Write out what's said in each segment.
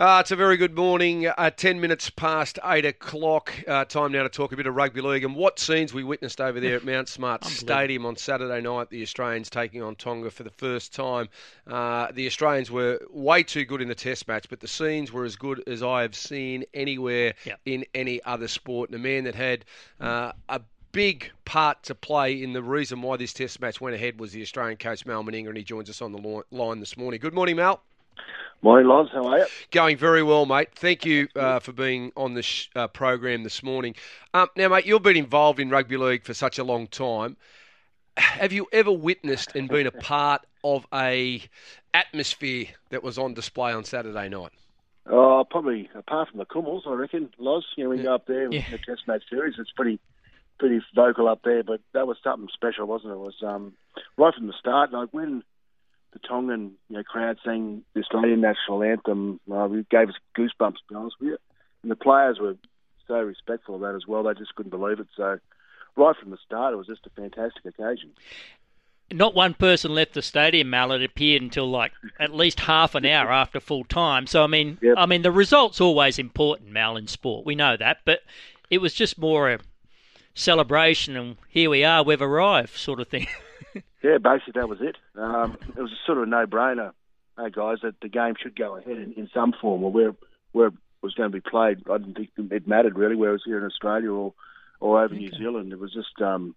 It's a very good morning. 10 minutes past 8 o'clock. Time now to talk a bit of rugby league and what scenes we witnessed over there at Mount Smart Stadium on Saturday night. The Australians taking on Tonga for the first time. The Australians were way too good in the test match, but the scenes were as good as I have seen anywhere in any other sport. And a man that had a big part to play in the reason why this test match went ahead was the Australian coach, Mal Meninga, and he joins us on the line this morning. Good morning, Mal. Morning, Loz. How are you? Going very well, mate. Thank you for being on the program this morning. Now, mate, you've been involved in rugby league for such a long time. Have you ever witnessed and been a part of a atmosphere that was on display on Saturday night? Probably apart from the Kummels, I reckon, Loz. You know, when you go up there in the Test match series, it's pretty vocal up there. But that was something special, wasn't it? It was right from the start. Like when the Tongan crowd sang the Australian national anthem, it gave us goosebumps, to be honest with you. And the players were so respectful of that as well. They just couldn't believe it. So right from the start, it was just a fantastic occasion. Not one person left the stadium, Mal. It appeared until at least half an hour after full time. So, I mean, the result's always important, Mal, in sport. We know that. But it was just more a celebration and here we are, we've arrived sort of thing. Yeah, basically that was it. It was a sort of a no-brainer, hey guys, that the game should go ahead in some form, or where it was going to be played. I didn't think it mattered really where it was, here in Australia or over New Zealand. It was just,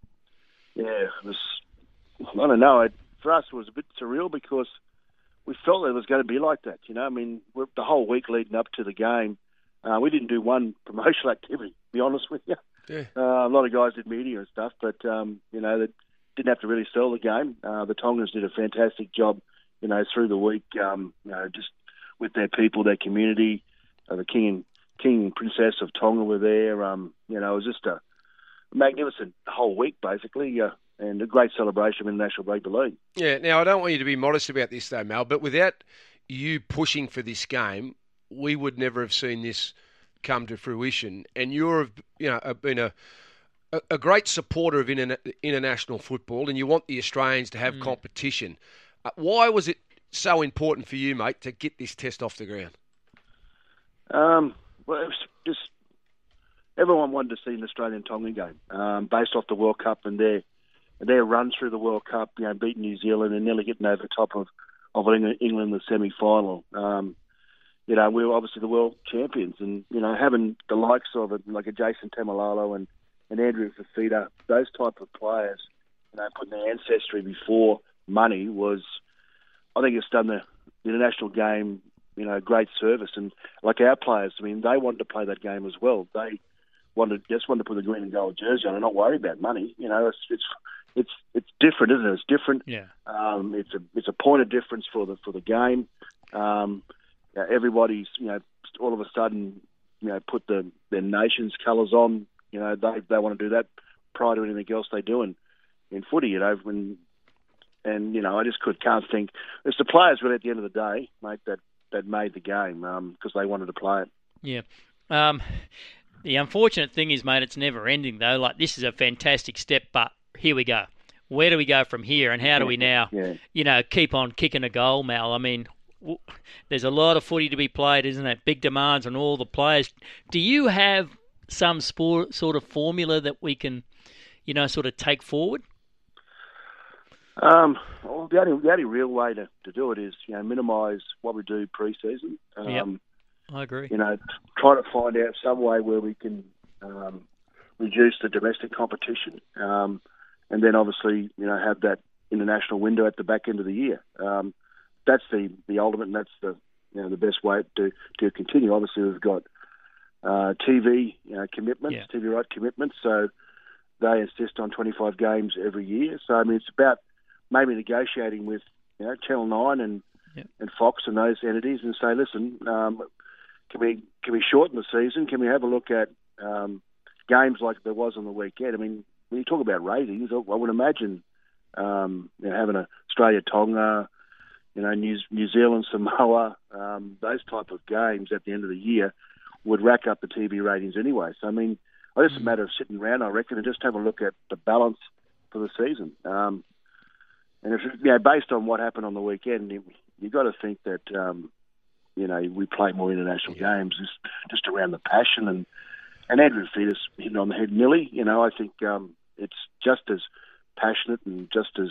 it was, I don't know. For us, it was a bit surreal because we felt that it was going to be like that. You know, I mean, the whole week leading up to the game, we didn't do one promotional activity, to be honest with you. Yeah. A lot of guys did media and stuff, but they didn't have to really sell the game. The Tongans did a fantastic job, through the week, just with their people, their community. The King and Princess of Tonga were there. It was just a magnificent whole week, basically, and a great celebration in the National Rugby League. Yeah, now I don't want you to be modest about this though, Mal, but without you pushing for this game, we would never have seen this come to fruition. And you've been a great supporter of international football, and you want the Australians to have competition. Why was it so important for you, mate, to get this test off the ground? Well, it was just everyone wanted to see an Australian Tongan game based off the World Cup and their run through the World Cup, beating New Zealand and nearly getting over top of England in the semi-final. We were obviously the world champions, and having the likes of it, like a Jason Tamalalo and Andrew Fafita, those type of players, putting their ancestry before money was, I think it's done the international game, great service. And like our players, I mean, they wanted to play that game as well. They just wanted to put the green and gold jersey on and not worry about money. It's different, isn't it? It's different. Yeah. It's a point of difference for the game. Everybody's all of a sudden put their nation's colours on. They want to do that prior to anything else they do in footy. I just can't think. It's the players really at the end of the day, mate, that made the game because they wanted to play it. Yeah. The unfortunate thing is, mate, it's never ending though. Like, this is a fantastic step, but here we go. Where do we go from here, and how do we now, keep on kicking a goal, Mal? I mean, there's a lot of footy to be played, isn't it? Big demands on all the players. Do you have some sort of formula that we can, sort of take forward? Well, the only real way to do it is, minimise what we do pre-season. I agree. Try to find out some way where we can reduce the domestic competition, and then obviously, have that international window at the back end of the year. That's the ultimate, and that's the best way to continue. Obviously, we've got TV commitments, TV right commitments, so they insist on 25 games every year. So, I mean, it's about maybe negotiating with Channel 9 and Fox and those entities and say, listen, can we shorten the season? Can we have a look at games like there was on the weekend? I mean, when you talk about ratings, I would imagine having a Australia-Tonga, New Zealand, Samoa, those type of games at the end of the year would rack up the TV ratings anyway. So, I mean, it's just a matter of sitting around, I reckon, and just have a look at the balance for the season. And if, based on what happened on the weekend, you've got to think that we play more international games, just around the passion. And Andrew Fetus hit it on the head, Millie. I think it's just as passionate and just as,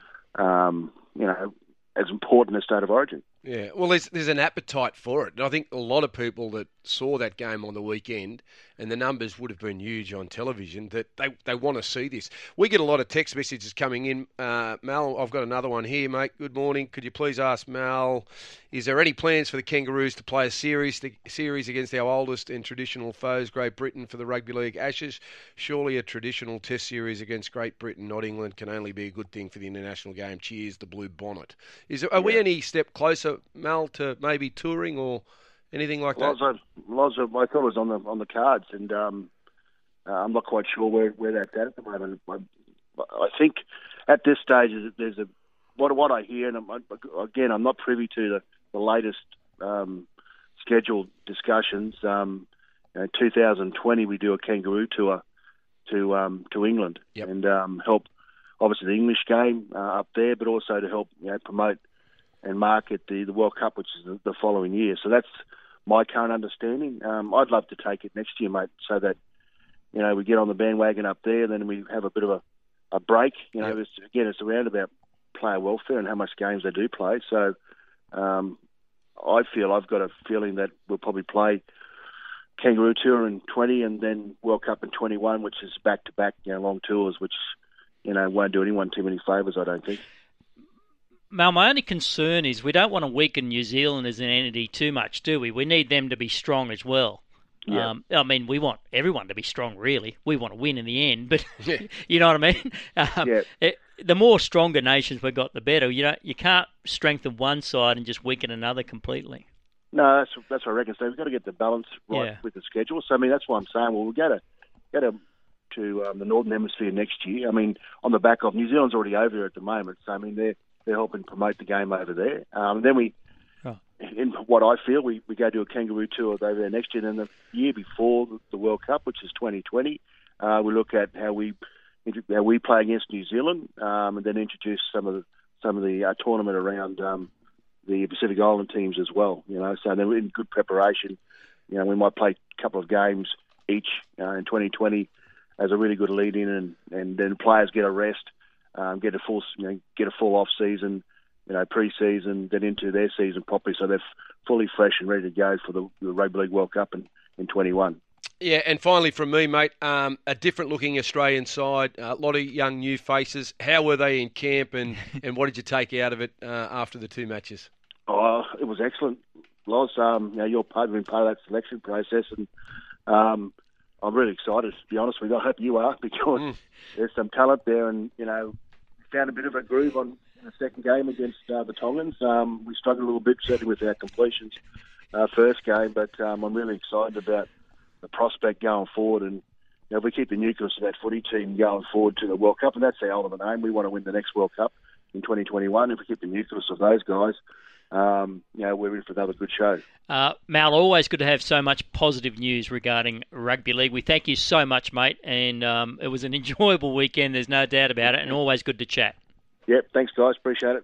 as important as State of Origin. Yeah, well, there's an appetite for it. And I think a lot of people that saw that game on the weekend, and the numbers would have been huge on television, that they want to see this. We get a lot of text messages coming in. Mal, I've got another one here, mate. Good morning. Could you please ask Mal, is there any plans for the Kangaroos to play a series against our oldest and traditional foes, Great Britain, for the Rugby League Ashes? Surely a traditional test series against Great Britain, not England, can only be a good thing for the international game. Cheers, the Blue Bonnet. Are we any step closer, Mal, to maybe touring or anything like that? Lots of, I thought it was on the cards, and I'm not quite sure where that's at the moment. I think at this stage there's what I hear, and I'm not privy to the latest scheduled discussions. In 2020 we do a kangaroo tour to England, and help obviously the English game up there, but also to help promote and market the World Cup, which is the following year. So that's my current understanding. I'd love to take it next year, mate, so that we get on the bandwagon up there, and then we have a bit of a break. It's around about player welfare and how much games they do play. So I've got a feeling that we'll probably play Kangaroo Tour in 20 and then World Cup in 21, which is back-to-back long tours, which won't do anyone too many favours, I don't think. Mal, my only concern is we don't want to weaken New Zealand as an entity too much, do we? We need them to be strong as well. Yeah. We want everyone to be strong, really. We want to win in the end, but you know what I mean? The more stronger nations we've got, the better. You can't strengthen one side and just weaken another completely. No, that's what I reckon. So we've got to get the balance right with the schedule. So, that's why I'm saying, we'll go to the Northern Hemisphere next year. On the back of New Zealand's already over there at the moment. So, they're helping promote the game over there. Then in what I feel, we go do a kangaroo tour over there next year. And then the year before the World Cup, which is 2020, we look at how we play against New Zealand, and then introduce some of the tournament around the Pacific Island teams as well. So they're in good preparation. We might play a couple of games each in 2020 as a really good lead in, and then players get a rest. Get a full off season, pre-season, then into their season properly, so they're fully fresh and ready to go for the Rugby League World Cup in 21. Yeah, and finally from me, mate, a different looking Australian side, a lot of young new faces. How were they in camp, and what did you take out of it after the two matches? Oh, it was excellent, Loz. You've been part of that selection process, and I'm really excited, to be honest with you. I hope you are, because there's some talent there, and found a bit of a groove in the second game against the Tongans. We struggled a little bit, certainly with our completions first game, but I'm really excited about the prospect going forward. And if we keep the nucleus of that footy team going forward to the World Cup, and that's our ultimate aim, we want to win the next World Cup in 2021. If we keep the nucleus of those guys, we're in for another good show. Mal, always good to have so much positive news regarding rugby league. We thank you so much, mate, and it was an enjoyable weekend, there's no doubt about it, and always good to chat. Yep, thanks guys, appreciate it.